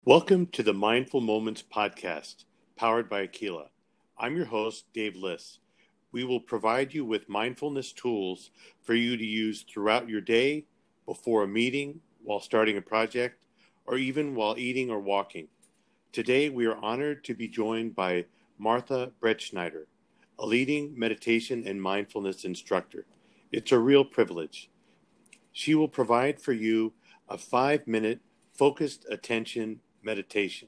Welcome to the Mindful Moments podcast, powered by Aquila. I'm your host, Dave Liss. We will provide you with mindfulness tools for you to use throughout your day, before a meeting, while starting a project, or even while eating or walking. Today, we are honored to be joined by Martha Bretschneider, a leading meditation and mindfulness instructor. It's a real privilege. She will provide for you a 5-minute focused attention meditation.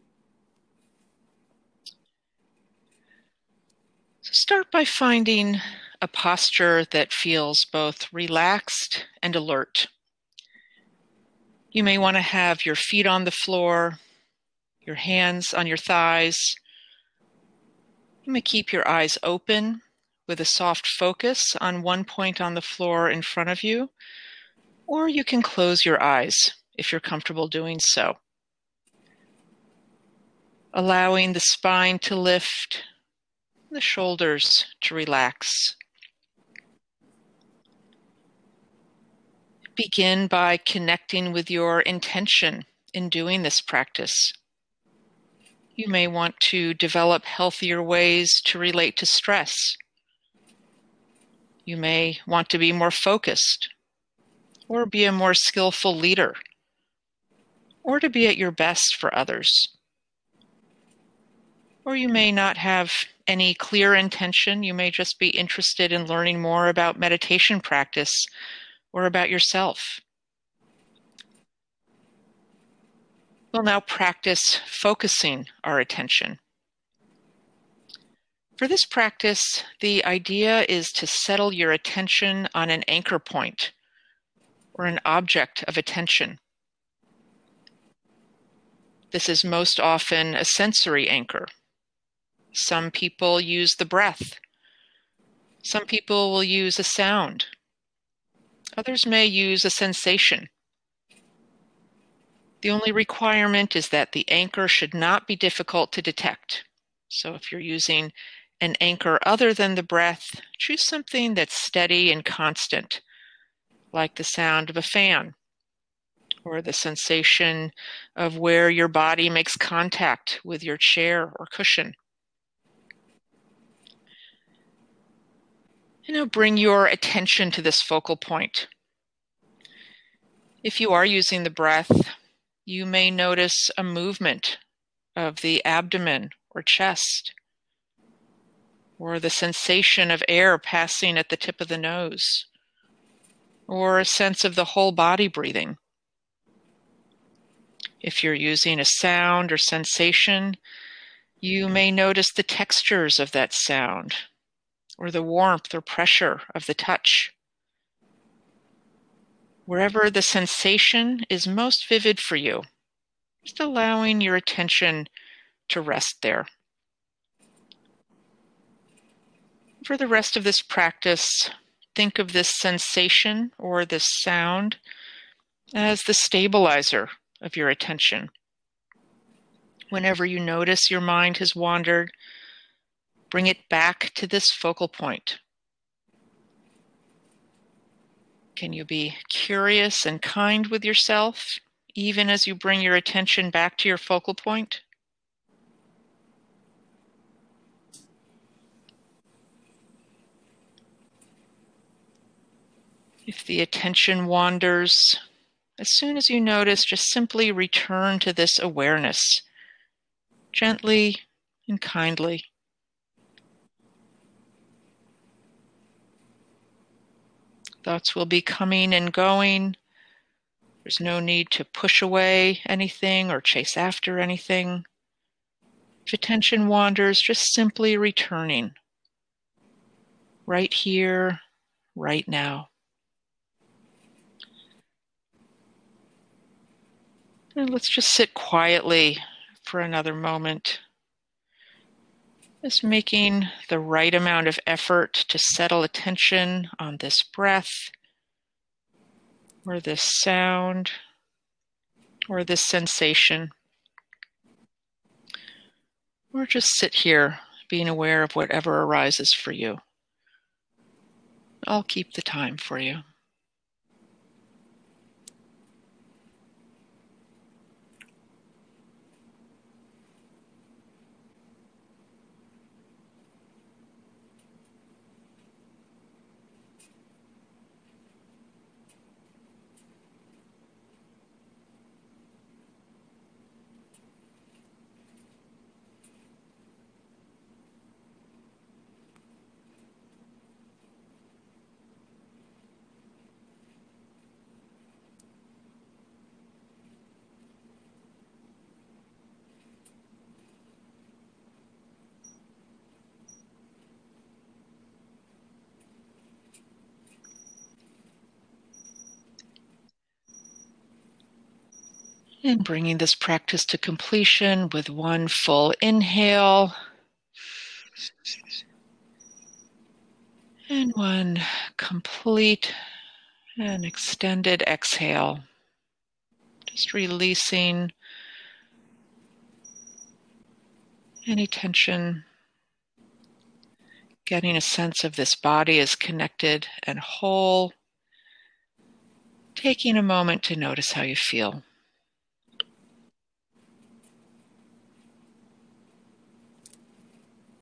So start by finding a posture that feels both relaxed and alert. You may want to have your feet on the floor, your hands on your thighs. You may keep your eyes open with a soft focus on one point on the floor in front of you, or you can close your eyes if you're comfortable doing so. Allowing the spine to lift, the shoulders to relax. Begin by connecting with your intention in doing this practice. You may want to develop healthier ways to relate to stress. You may want to be more focused, or be a more skillful leader, or to be at your best for others. Or you may not have any clear intention. You may just be interested in learning more about meditation practice or about yourself. We'll now practice focusing our attention. For this practice, the idea is to settle your attention on an anchor point or an object of attention. This is most often a sensory anchor. Some people use the breath. Some people will use a sound. Others may use a sensation. The only requirement is that the anchor should not be difficult to detect. So if you're using an anchor other than the breath, choose something that's steady and constant, like the sound of a fan, or the sensation of where your body makes contact with your chair or cushion. And now bring your attention to this focal point. If you are using the breath, you may notice a movement of the abdomen or chest, or the sensation of air passing at the tip of the nose, or a sense of the whole body breathing. If you're using a sound or sensation, you may notice the textures of that sound, or the warmth or pressure of the touch. Wherever the sensation is most vivid for you, just allowing your attention to rest there. For the rest of this practice, think of this sensation or this sound as the stabilizer of your attention. Whenever you notice your mind has wandered, bring it back to this focal point. Can you be curious and kind with yourself, even as you bring your attention back to your focal point? If the attention wanders, as soon as you notice, just simply return to this awareness, gently and kindly. Thoughts will be coming and going. There's no need to push away anything or chase after anything. If attention wanders, just simply returning. Right here, right now. And let's just sit quietly for another moment. Just making the right amount of effort to settle attention on this breath, or this sound, or this sensation. Or just sit here, being aware of whatever arises for you. I'll keep the time for you. And bringing this practice to completion with one full inhale and one complete and extended exhale. Just releasing any tension, getting a sense of this body is connected and whole. Taking a moment to notice how you feel.